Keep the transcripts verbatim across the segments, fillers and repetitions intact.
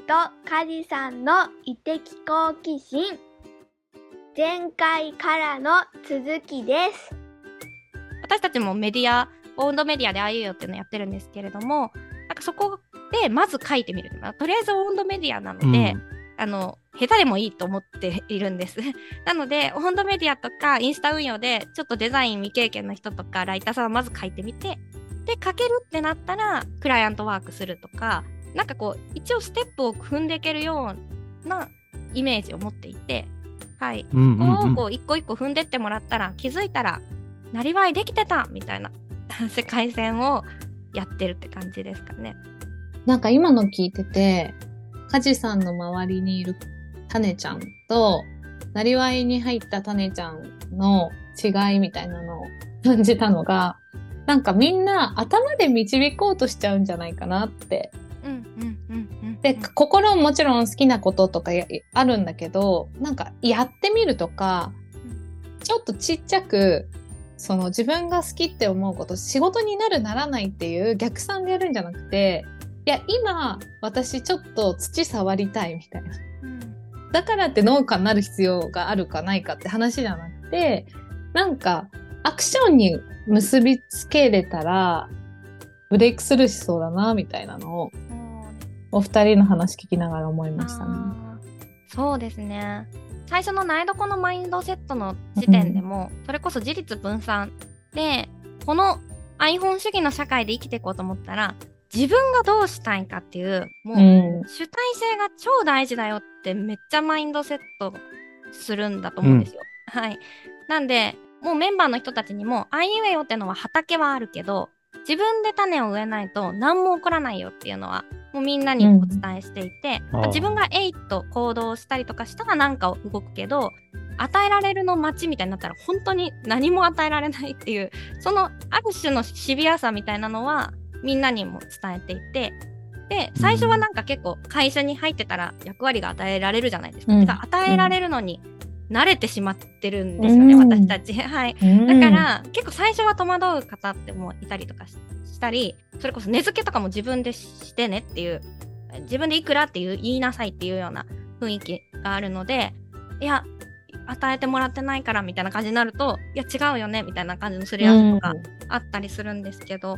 とカジさんの異的好奇心。前回からの続きです。 私たちもメディア、オウンドメディアであいうよっていうのをやってるんですけれども、なんかそこでまず書いてみる。とりあえずオウンドメディアなので、うん、あの下手でもいいと思っているんです。なのでオウンドメディアとかインスタ運用でちょっとデザイン未経験の人とかライターさんはまず書いてみて、で書けるってなったらクライアントワークするとか、なんかこう一応ステップを踏んでいけるようなイメージを持っていて、はい、うんうんうん、ここをこう一個一個踏んでってもらったら気づいたらなりわいできてたみたいな世界線をやってるって感じですかね。 なんか今の聞いてて、カジさんの周りにいるタネちゃんとなりわいに入ったタネちゃんの違いみたいなのを感じたのが、なんかみんな頭で導こうとしちゃうんじゃないかなって。うんうんうんうん、で、心もちろん好きなこととかあるんだけど、なんかやってみるとか、ちょっとちっちゃくその自分が好きって思うこと仕事になるならないっていう逆算でやるんじゃなくて、いや今私ちょっと土触りたいみたいな、うん、だからって農家になる必要があるかないかって話じゃなくて、なんかアクションに結びつけれたらブレイクスルーしそうだなみたいなのを、うん、お二人の話聞きながら思いましたね。 そうですね。最初の苗床のマインドセットの時点でも、うん、それこそ自立分散で、このアイフォン主義の社会で生きていこうと思ったら、自分がどうしたいかっていう、もう、うん、主体性が超大事だよってめっちゃマインドセットするんだと思うんですよ。うん、はい。なんで、もうメンバーの人たちにも、あいうえよってのは畑はあるけど、自分で種を植えないと何も起こらないよっていうのは、もうみんなにお伝えしていて、うん、自分がえいと行動したりとかしたら何かを動くけど、与えられるの待ちみたいになったら本当に何も与えられないっていう、そのある種のシビアさみたいなのはみんなにも伝えていて、で最初はなんか結構会社に入ってたら役割が与えられるじゃないですか、うん、だから与えられるのに慣れてしまってるんですよね、うん、私たち、はい、うん、だから結構最初は戸惑う方ってもいたりとかしたり、それこそ値付けとかも自分でしてねっていう、自分でいくらっていう言いなさいっていうような雰囲気があるので、いや与えてもらってないからみたいな感じになると、いや違うよねみたいな感じのすり合わせとかあったりするんですけど、うん、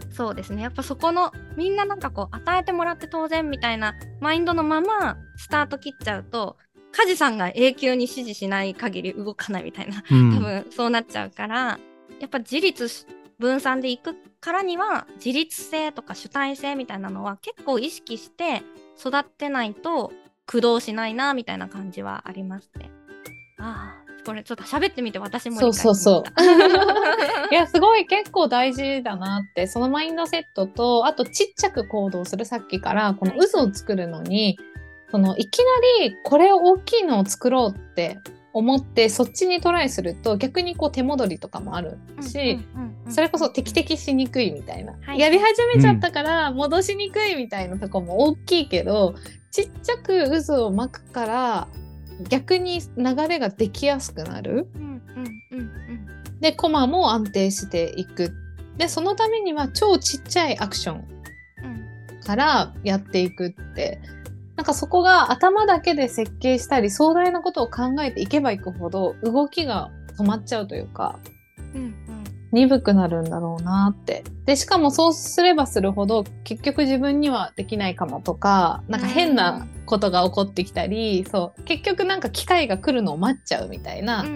そうですね、やっぱそこのみんななんかこう与えてもらって当然みたいなマインドのままスタート切っちゃうと、カジさんが永久に指示しない限り動かないみたいな、うん、多分そうなっちゃうから、やっぱ自立分散でいくからには自立性とか主体性みたいなのは結構意識して育ってないと駆動しないなみたいな感じはありますね。ああ、これちょっと喋ってみて私も理解しました。そうそうそういやすごい結構大事だなって、そのマインドセットと、あとちっちゃく行動する、さっきからこの渦を作るのに、そのいきなりこれを大きいのを作ろうって思ってそっちにトライすると逆にこう手戻りとかもあるし、それこそ敵々しにくいみたいな、はい、やり始めちゃったから戻しにくいみたいなとこも大きいけど、うん、ちっちゃく渦を巻くから逆に流れができやすくなる、うんうんうんうん、でコマも安定していく。でそのためには超ちっちゃいアクションからやっていくって、なんかそこが頭だけで設計したり壮大なことを考えていけばいくほど動きが止まっちゃうというか、うんうん、鈍くなるんだろうなって。でしかもそうすればするほど結局自分にはできないかもとか、なんか変なことが起こってきたり、うん、そう結局なんか機会が来るのを待っちゃうみたいな、うんうん、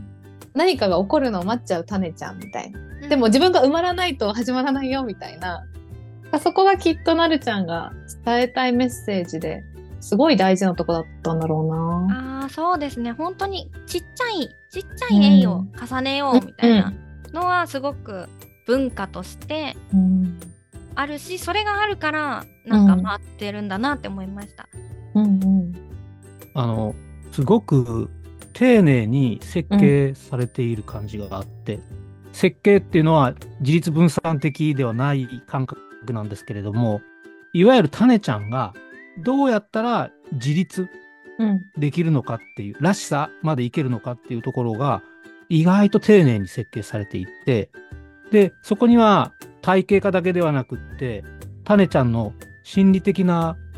何かが起こるのを待っちゃう種ちゃんみたいな、うん、でも自分が埋まらないと始まらないよみたいな、そこがきっとなるちゃんが伝えたいメッセージですごい大事なとこだったんだろうな。 ああ、そうですね。本当にちっちゃいちっちゃい縁を重ねようみたいなのはすごく文化としてあるし、それがあるからなんか回ってるんだなって思いました。うんうん、 あのすごく丁寧に設計されている感じがあって、うん、設計っていうのは自立分散的ではない感覚なんですけれども、いわゆる種ちゃんがどうやったら自立できるのかっていう、うん、らしさまでいけるのかっていうところが意外と丁寧に設計されていって、でそこには体系化だけではなくって種ちゃんの心理的な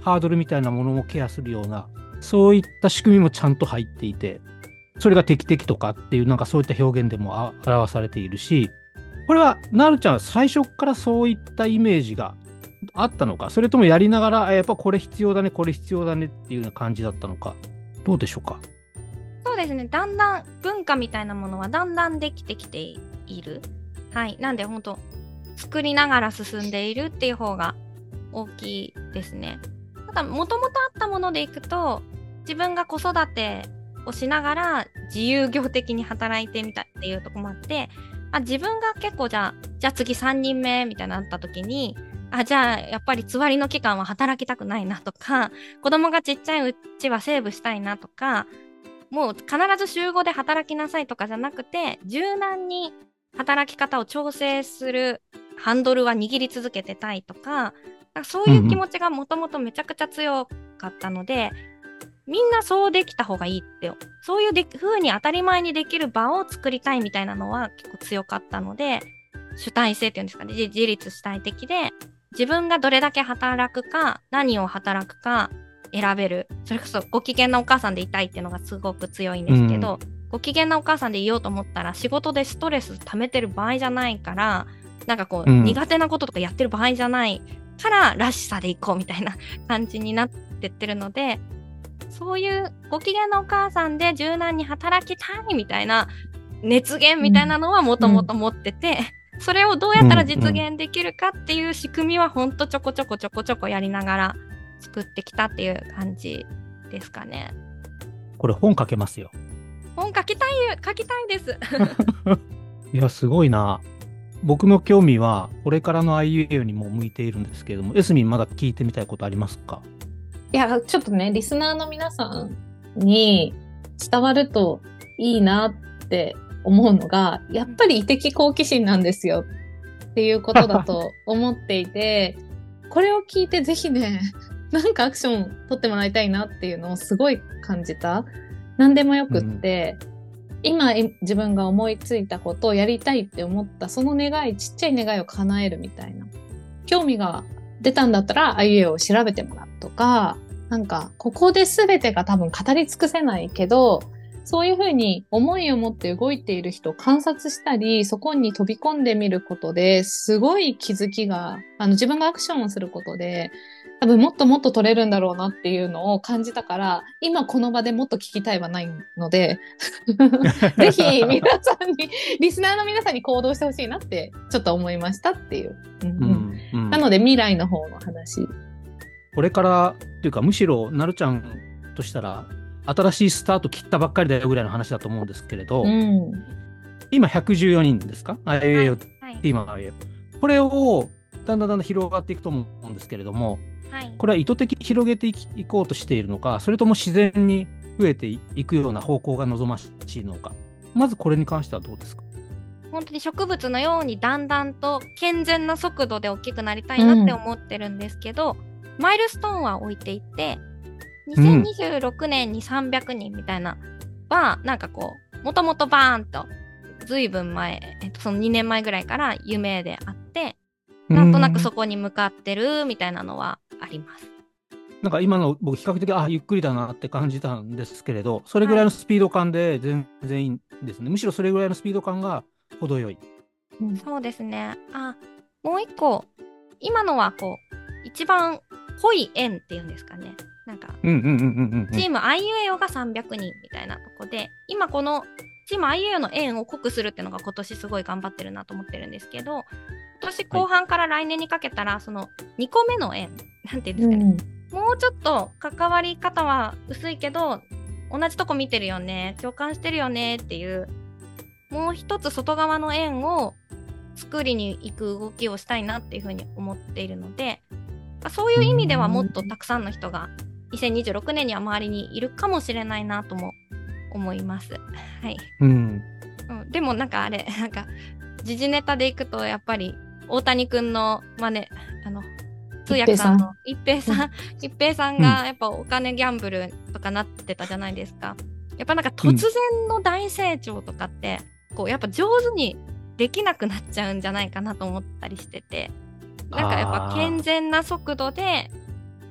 ハードルみたいなものもケアするような、そういった仕組みもちゃんと入っていて、それが適々とかっていう、なんかそういった表現でもあ表されているし、これは、なるちゃんは最初からそういったイメージがあったのか、それともやりながら、あやっぱこれ必要だね、これ必要だねっていうような感じだったのか、どうでしょうか。 そうですね。だんだん文化みたいなものはだんだんできてきている。はい。なんで本当作りながら進んでいるっていう方が大きいですね。ただ、もともとあったものでいくと、自分が子育てをしながら自由業的に働いてみたっていうところもあって、あ、自分が結構じゃあ、じゃあ次さんにんめみたいなのあった時に、あ、じゃあやっぱりつわりの期間は働きたくないなとか、子供がちっちゃいうちはセーブしたいなとか、もう必ず週ごで働きなさいとかじゃなくて、柔軟に働き方を調整するハンドルは握り続けてたいとか、なんかそういう気持ちがもともとめちゃくちゃ強かったので、みんなそうできた方がいいって、そういうで風に当たり前にできる場を作りたいみたいなのは結構強かったので、主体性っていうんですかね、自自立主体的で、自分がどれだけ働くか、何を働くか選べる。それこそご機嫌なお母さんでいたいっていうのがすごく強いんですけど、うん、ご機嫌なお母さんでいようと思ったら仕事でストレス溜めてる場合じゃないから、なんかこう、うん、苦手なこととかやってる場合じゃないかららしさでいこうみたいな感じになってってるので、そういうご機嫌なお母さんで柔軟に働きたいみたいな熱源みたいなのはもともと持ってて、うん、それをどうやったら実現できるかっていう仕組みはほんとちょこちょこちょこちょこやりながら作ってきたっていう感じですかね。 これ本書けますよ。 本書きたい、書きたいです。 いや、すごいな。僕の興味はこれからの アイエーユー にも向いているんですけれども、エスミンまだ聞いてみたいことありますか？ いや、ちょっとね、リスナーの皆さんに伝わるといいなって思うのが、やっぱり異的好奇心なんですよっていうことだと思っていて、これを聞いてぜひね、なんかアクション取ってもらいたいなっていうのをすごい感じた。何でもよくって、うん、今自分が思いついたことをやりたいって思ったその願い、ちっちゃい願いを叶えるみたいな。興味が出たんだったら アイエーユー を調べてもらうとか、なんかここで全てが多分語り尽くせないけど、そういうふうに思いを持って動いている人を観察したり、そこに飛び込んでみることですごい気づきが、あの自分がアクションをすることで、多分もっともっと取れるんだろうなっていうのを感じたから、今この場でもっと聞きたいはないので、ぜひ皆さんに、リスナーの皆さんに行動してほしいなってちょっと思いましたっていう。うんうんうん、なので未来の方の話。 これからっていうか、むしろなるちゃんとしたら新しいスタート切ったばっかりだよぐらいの話だと思うんですけれど、うん、今ひゃくじゅうよにんですか？あ、ええよ、今はこれをだんだんだんだん広がっていくと思うんですけれども、はい、これは意図的に広げていきいこうとしているのか、それとも自然に増えていくような方向が望ましいのか、まずこれに関してはどうですか？ 本当に植物のようにだんだんと健全な速度で大きくなりたいなって思ってるんですけど、うん、マイルストーンは置いていて、にせんにじゅうろくねんにさんびゃくにんみたいなは、なんかこう、もともとバーンと、ずいぶん前、えっと、そのにねんまえぐらいから夢であって、なんとなくそこに向かってるみたいなのはあります。 なんか今の僕比較的、あ、ゆっくりだなって感じたんですけれど、それぐらいのスピード感で全然いいんですね。はい、むしろそれぐらいのスピード感が程よい。 うん、そうですね。あ、もう一個、今のはこう、一番濃い円っていうんですかね。なんか、チーム アイユーエーオー がさんびゃくにんみたいなとこで、今このチーム アイユーエーオー の円を濃くするっていうのが今年すごい頑張ってるなと思ってるんですけど、今年後半から来年にかけたら、そのにこめの円、なんていうんですかね、うん、もうちょっと関わり方は薄いけど、同じとこ見てるよね、共感してるよねっていう、もう一つ外側の円を作りに行く動きをしたいなっていうふうに思っているので、そういう意味ではもっとたくさんの人がにせんにじゅうろくねんには周りにいるかもしれないなとも思います。はい。うん。うん、でもなんかあれ、なんか時事ネタでいくとやっぱり大谷くんの真似、あの通訳さんの一平さん、一平さんがやっぱお金ギャンブルとかなってたじゃないですか。やっぱなんか突然の大成長とかって、うん、こうやっぱ上手にできなくなっちゃうんじゃないかなと思ったりしてて、なんかやっぱ健全な速度で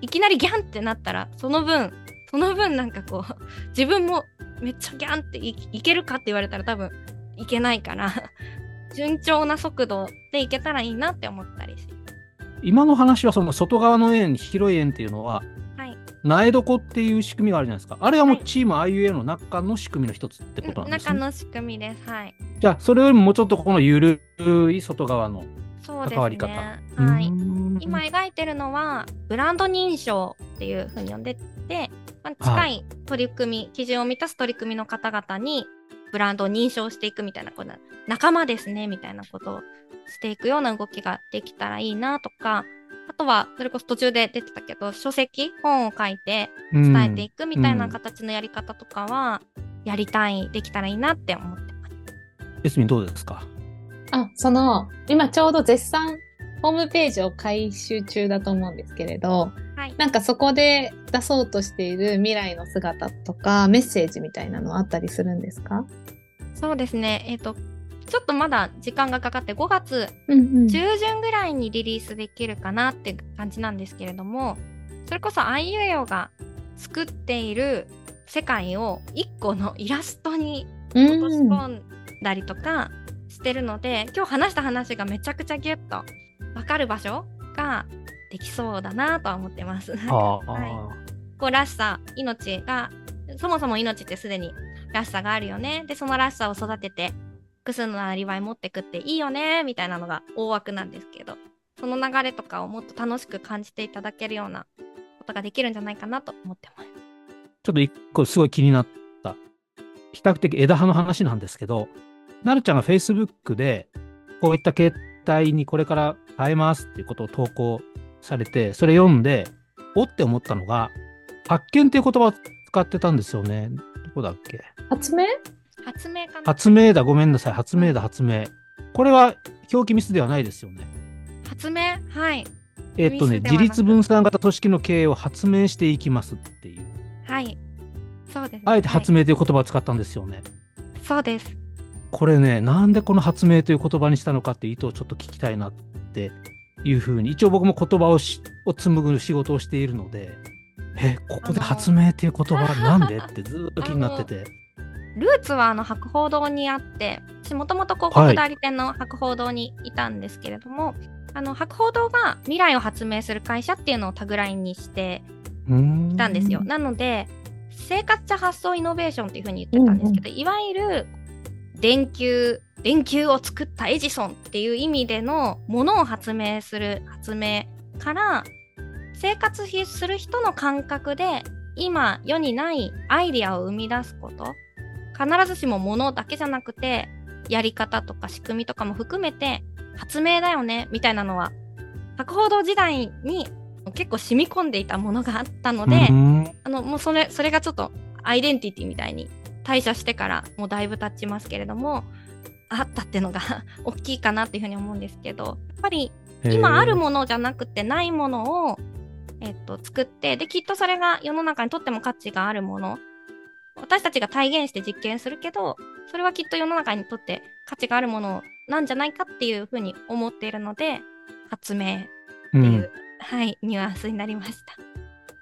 いきなりギャンってなったらその分その分なんかこう自分もめっちゃギャンって い, いけるかって言われたら多分いけないから順調な速度でいけたらいいなって思ったりし今の話はその外側の円、広い円っていうのは、 はい、 苗床っていう仕組みがあるじゃないですか。あれはもうはいチーム アイユーエー の中の仕組みの一つってことなんですね。 中の仕組みです。はい。 じゃあ、それよりももうちょっとこのゆるい外側のそうです関わり方。 ね。 うーんはい。今描いてるのはブランド認証っていうふうに呼んでて、まあ、近い取り組み、基準を満たす取り組みの方々にブランドを認証していくみたいなこと、仲間ですねみたいなことをしていくような動きができたらいいなとか、あとはそれこそ途中で出てたけど書籍本を書いて伝えていくみたいな形のやり方とかはやりたい、できたらいいなって思ってます。 エスミンどうですか？ あ、その、今ちょうど絶賛ホームページを改修中だと思うんですけれど、 はい、 なんかそこで出そうとしている未来の姿とかメッセージみたいなのあったりするんですか？ そうですね。えっと、ちょっとまだ時間がかかってごがつ中中旬ぐらいにリリースできるかなって感じなんですけれども、それこそアイユーエーオーが作っている世界をいっこのイラストに落とし込んだりとかしてるので、今日話した話がめちゃくちゃギュッと分かる場所ができそうだなとは思ってます。 ああ、 はい、こうらしさ、命が、そもそも命ってすでにらしさがあるよね。で、そのらしさを育てて複数のアリバイ持ってくっていいよねみたいなのが大枠なんですけど、その流れとかをもっと楽しく感じていただけるようなことができるんじゃないかなと思ってます。 ちょっと一個すごい気になった比較的枝葉の話なんですけど、なるちゃんが Facebook でこういった携帯にこれから変えますっていうことを投稿されて、それ読んでおって思ったのが、発見っていう言葉を使ってたんですよね。どこだっけ？ 発明発明かな。 発明だ、ごめんなさい。発明だ、発明。これは表記ミスではないですよね。 発明、はい。 えっとね、自立分散型組織の経営を発明していきますっていう。 はい。そうです、ね。 あえて発明という言葉を使ったんですよね。はい、 そうです。 これね、なんでこの発明という言葉にしたのかっていう意図をちょっと聞きたいなっていうふうに、一応僕も言葉をしを紡ぐ仕事をしているので、え、ここで発明っていう言葉なんでってずっと気になってて。 ルーツはあの博報堂にあって、私もともと広告代理店の博報堂にいたんですけれども、はい、あの博報堂が未来を発明する会社っていうのをタグラインにしていたんですよ。なので、生活者発想イノベーションっていうふうに言ってたんですけど、うんうん、いわゆる電球、電球を作ったエジソンっていう意味でのものを発明する発明から、生活する人の感覚で今世にないアイディアを生み出すこと、必ずしもものだけじゃなくてやり方とか仕組みとかも含めて発明だよねみたいなのは博報堂時代に結構染み込んでいたものがあったので、あのもうそれそれがちょっとアイデンティティみたいに退社してからもうだいぶ経ちますけれども、あったっていうのが大きいかなっていうふうに思うんですけど、やっぱり今あるものじゃなくてないものをえっと作って、できっとそれが世の中にとっても価値があるもの、私たちが体現して実験するけど、それはきっと世の中にとって価値があるものなんじゃないかっていうふうに思っているので、発明っていう、うん、はい、ニュアンスになりました。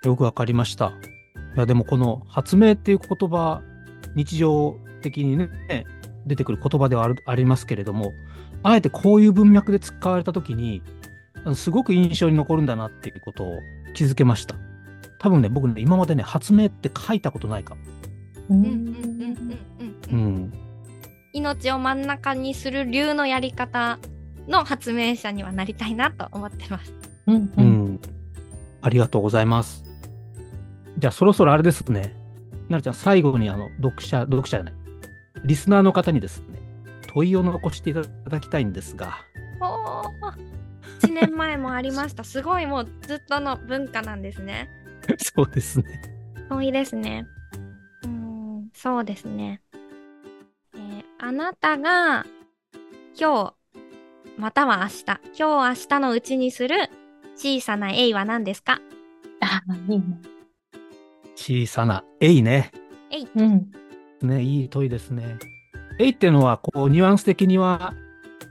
よくわかりました。いやでもこの発明っていう言葉、日常的にね出てくる言葉ではあるありますけれども、あえてこういう文脈で使われたときにすごく印象に残るんだなっていうことを気づけました。多分ね、僕ね、今までね、発明って書いたことないかも。 うんうんうんうんうん。命を真ん中にする流のやり方の発明者にはなりたいなと思ってます。 うん、 うん、ありがとうございます。じゃあそろそろあれですね。なるちゃん、最後にあの読者読者じゃない、リスナーの方にですね、問いを残していただきたいんですが。 おー、いちねんまえもありました。すごい、もうずっとの文化なんですね。 そうですね。 問いですね。うーん、そうですね。えー、あなたが今日または明日、今日明日のうちにする小さな栄は何ですか？ あ、いいね。 小さな栄ね。 栄。 うん。 ね、いい問いですね。栄っていうのはこうニュアンス的には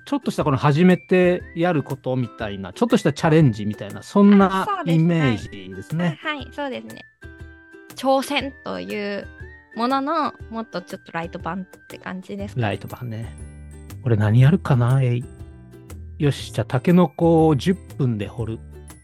ちょっとしたこの初めてやることみたいな、ちょっとしたチャレンジみたいな、そんあなそうですイメージですね。 はい、そうですね。挑戦というもののもっとちょっとライト版って感じですか。 ライト版ね。これ何やるかな、えい。よし、じゃあ、タケノコをじゅっぷんで掘る。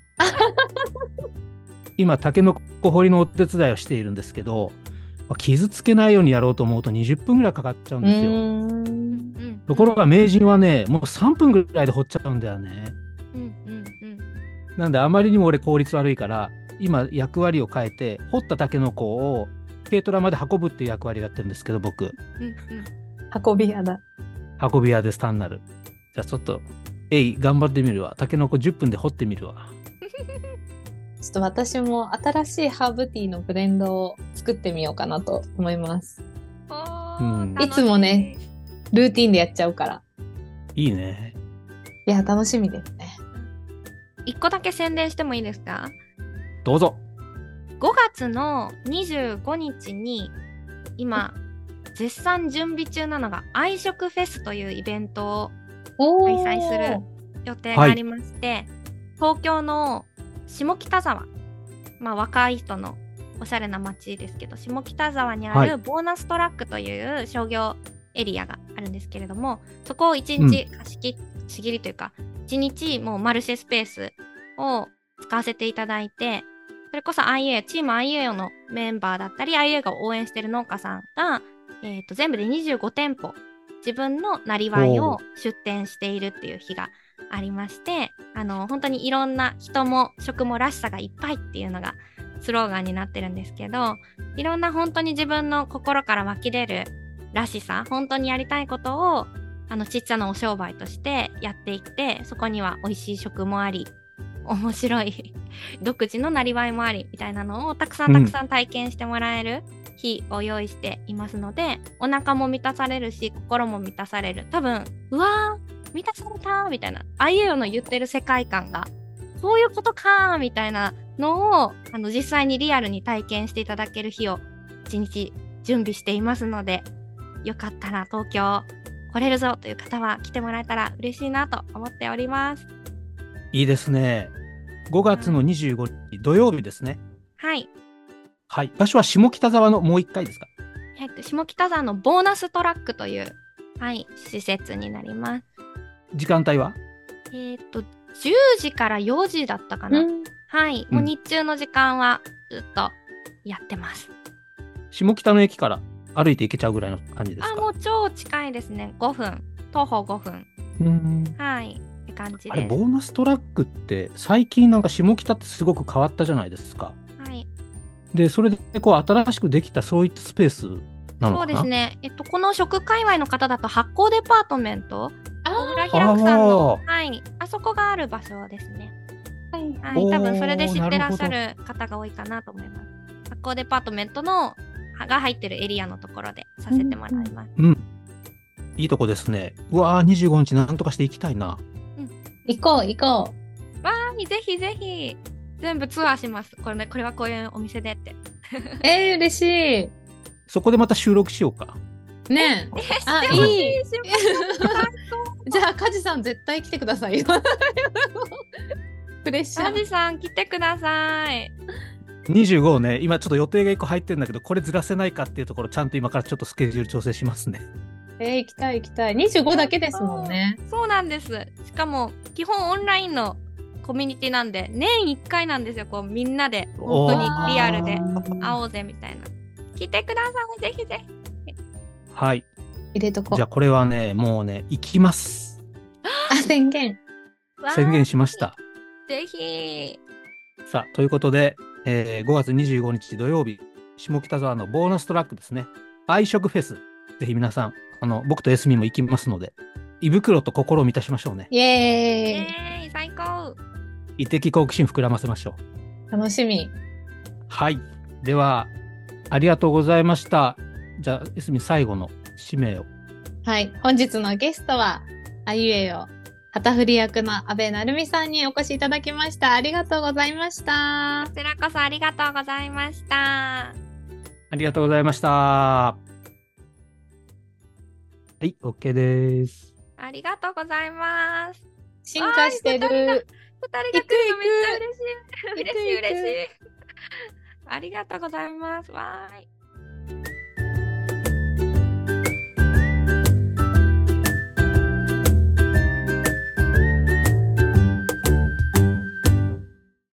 今、タケノコ掘りのお手伝いをしているんですけど、まあ傷つけないようにやろうと思うとにじゅっぷんぐらいかかっちゃうんうですよ。 ーん。 うんところが名人はね、もうさんぷんぐらいで掘っちゃうんだよね。 うんうんうんなんであまりにも俺効率悪いから、今役割を変えて、掘ったタケノコを軽トラまで運ぶっていう役割をやってるんですけど、僕。 うんうん運び屋だ。 運び屋です、単なる。じゃあちょっと、えい、頑張ってみるわ。タケノコじゅっぷんで掘ってみるわ。 ちょっと私も新しいハーブティーのブレンドを作ってみようかなと思います。 おーうん楽しいつもねルーティンでやっちゃうから。 いいね。 いや、楽しみですね。 一個だけ宣伝してもいいですか？ どうぞ。 ごがつのにじゅうごにちに今絶賛準備中なのが愛食フェスというイベントをお開催する予定がありまして、東京の下北沢、まあ若い人のおしゃれな街ですけど、下北沢にあはいるボーナストラックという商業エリアがあるんですけれども、そこを一日貸し切し切りというか、一日もうマルシェスペースを使わせていただいて、それこそ アイエー、チーム アイエー のメンバーだったり、アイエー が応援してる農家さんが、えーと、全部でにじゅうごてんぽ、自分のなりわいを出店しているっていう日がありまして、あの、本当にいろんな人も食もらしさがいっぱいっていうのがスローガンになってるんですけど、いろんな本当に自分の心から湧き出るらしさ、本当にやりたいことを、あの、ちっちゃなお商売としてやっていって、そこには美味しい食もあり、面白い独自のなりわいもありみたいなのをたくさんたくさん体験してもらえる日を用意していますので、お腹も満たされるし心も満たされる、多分うわー満たされたみたいな、あいうえおの言ってる世界観がこういうことかみたいなのをあの実際にリアルに体験していただける日を一日準備していますので、よかったら東京来れるぞという方は来てもらえたら嬉しいなと思っております。 いいですね。ごがつのにじゅうごにち土曜日ですね。 はい。 はい。場所は下北沢のもう一回ですか？ えっと、下北沢のボーナストラックという、はい、施設になります。 時間帯は？ えっと、じゅうじからよじだったかな。 うんはい。もう日中の時間はずっとやってます。 下北の駅から歩いて行けちゃうぐらいの感じですか？ あ、もう超近いですね。ごふん。徒歩ごふん。 うーん。 はい。って感じあれ、 です。 ボーナストラックって最近なんか下北ってすごく変わったじゃないですか。 はい。 で、それでこう新しくできたそういったスペースなのそうかな？ ですね。えっと、この食界隈の方だと発酵デパートメント、小あ倉平久さんの、 あはい。あそこがある場所ですね。 ーはいはい、多分それで知おーってらっしゃなる方が多いかなと思います。発酵デパートメントのが入ってるエリアのところでさせてもらいます。 うん。いいとこですね。うわー、にじゅうごにちなんとかして行きたいな。 行こう行こわーい、ぜひぜひ全部ツアーします。これね、これはこういうお店でって。 う。えー、嬉しそこでまた収録しようか。 い。ねえ。あ、 してほしいい。 しますじゃあ、カジさん絶対来てくださいよ。プレッシャー。 サジさん来てください。 にじゅうごね、今ちょっと予定がいっこ入ってるんだけど、これずらせないかっていうところ、ちゃんと今からちょっとスケジュール調整しますね。 えー、行きたい行きたい。にじゅうごだけですもんね。 そうなんです。しかも基本オンラインのコミュニティなんで、年いっかいなんですよ。こうみんなで本当にリアルで会おうぜみたいな。来てください、ぜひぜひ。 はい。 入れとこう。 じゃあこれはね、もうね、行きます。 あ、宣言。 宣言しました。 ぜひ。 さあ、ということで、えーごがつにじゅうごにち土曜日、下北沢のボーナストラックですね。愛食フェス。ぜひ皆さん、あの、僕とエスミンも行きますので、胃袋と心を満たしましょうね。 イエーイ。 イエーイ、最高。 胃的好奇心膨らませましょう。 楽しみ。 はい。では、ありがとうございました。じゃあ、エスミン最後の使命を。 はい。本日のゲストは、あゆえよ、旗振り役の安倍成美さんにお越しいただきました。ありがとうございましたこ。ちらこそありがとうございました。 ありがとうございました。はい、OK です。 ありりがとうございます。 進化してる。 二人が来るのめっちゃ嬉しい。 行く行く嬉しい嬉しい。ありがとうございます。わーい。